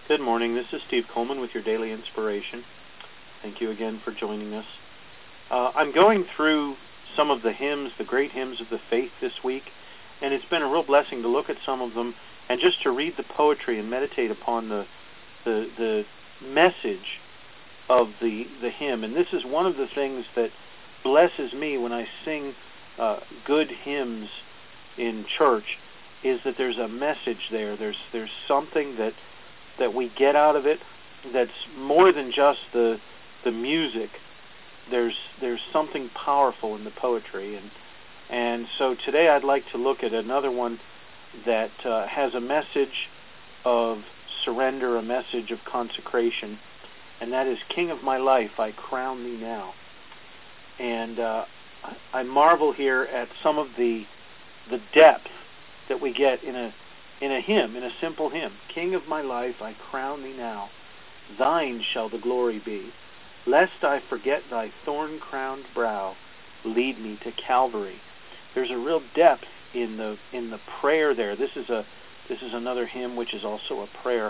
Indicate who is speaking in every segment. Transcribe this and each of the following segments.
Speaker 1: Good morning. This is Steve Coleman with your Daily Inspiration. Thank you again for joining us. I'm going through some of the hymns, the great hymns of the faith this week, and it's been a real blessing to look at some of them and just to read the poetry and meditate upon the message of the hymn. And this is one of the things that blesses me when I sing good hymns in church, is that there's a message there. There's something that we get out of it that's more than just the music. There's something powerful in the poetry, and so today I'd like to look at another one that has a message of surrender, a message of consecration, and that is "King of my life, I crown thee now." And I marvel here at some of the depth that we get in a hymn, in a simple hymn. "King of my life, I crown thee now. Thine shall the glory be. Lest I forget thy thorn-crowned brow, lead me to Calvary." There's a real depth in the prayer there. This is another hymn which is also a prayer.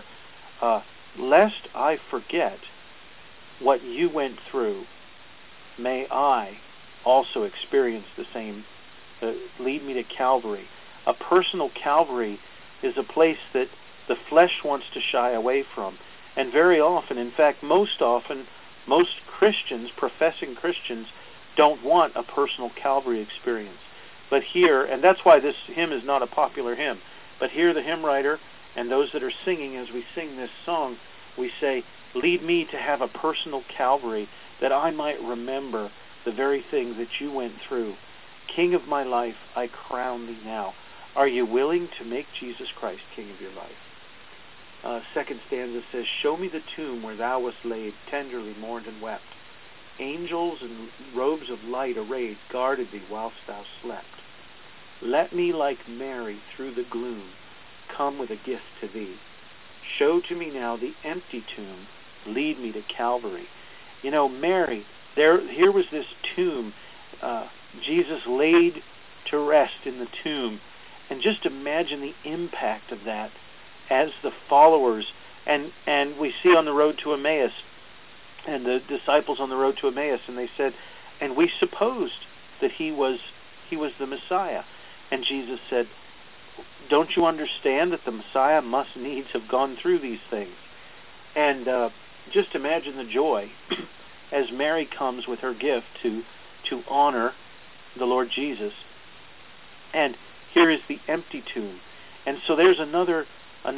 Speaker 1: Lest I forget what you went through, may I also experience the same. Lead me to Calvary. A personal Calvary is a place that the flesh wants to shy away from. And very often, in fact, most often, most Christians, professing Christians, don't want a personal Calvary experience. But here, and that's why this hymn is not a popular hymn, but here the hymn writer and those that are singing, as we sing this song, we say, lead me to have a personal Calvary, that I might remember the very things that you went through. King of my life, I crown thee now. Are you willing to make Jesus Christ King of your life? Second stanza says, show me the tomb where thou wast laid, tenderly mourned and wept. Angels in robes of light arrayed guarded thee whilst thou slept. Let me, like Mary, through the gloom, come with a gift to thee. Show to me now the empty tomb, lead me to Calvary. You know, Mary, here was this tomb, Jesus laid to rest in the tomb. And just imagine the impact of that as the followers, and we see on the road to Emmaus, and the disciples on the road to Emmaus, and they said, and we supposed that he was the Messiah. And Jesus said, don't you understand that the Messiah must needs have gone through these things? And just imagine the joy as Mary comes with her gift to honor the Lord Jesus. And here is the empty tomb. And so there's another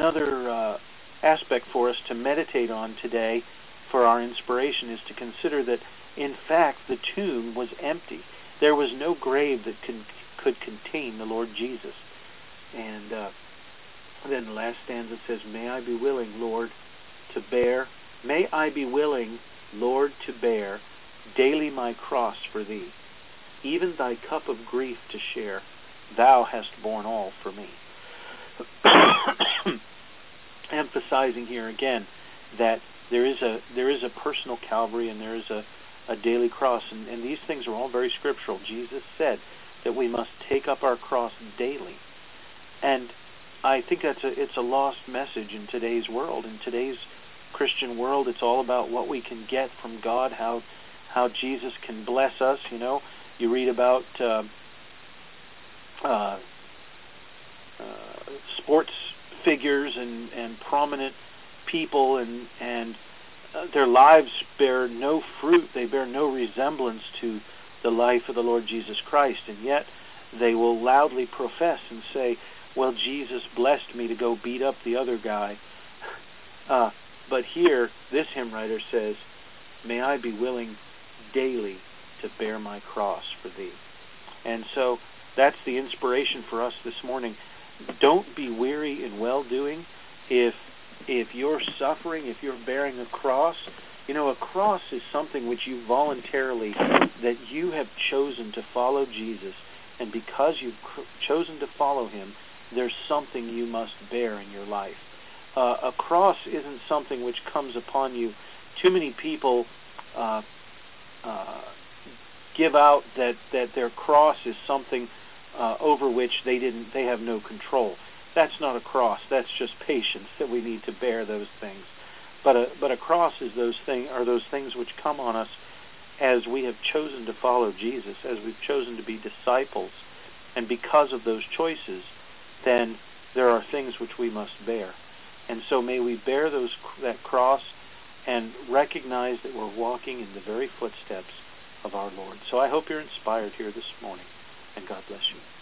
Speaker 1: aspect for us to meditate on today for our inspiration, is to consider that, in fact, the tomb was empty. There was no grave that could contain the Lord Jesus. And then the last stanza says, may I be willing, Lord, to bear daily my cross for thee, even thy cup of grief to share. Thou hast borne all for me. Emphasizing here again that there is a personal Calvary, and there is a daily cross, and these things are all very scriptural. Jesus said that we must take up our cross daily, and I think it's a lost message in today's world. In today's Christian world, it's all about what we can get from God, how Jesus can bless us. You know, you read about sports figures and prominent people, and their lives bear no fruit. They bear no resemblance to the life of the Lord Jesus Christ, and yet they will loudly profess and say, well, Jesus blessed me to go beat up the other guy. But here, this hymn writer says, may I be willing daily to bear my cross for thee. And so that's the inspiration for us this morning. Don't be weary in well-doing. If you're suffering, if you're bearing a cross, you know, a cross is something which you voluntarily, that you have chosen to follow Jesus, and because you've chosen to follow him, there's something you must bear in your life. A cross isn't something which comes upon you. Too many people give out that their cross is something over which they have no control. that's not a cross. That's just patience that we need to bear those things. But a cross is those things which come on us as we have chosen to follow Jesus, as we've chosen to be disciples. And because of those choices, then there are things which we must bear. And so may we bear that cross and recognize that we're walking in the very footsteps of our Lord. So I hope you're inspired here this morning, and God bless you.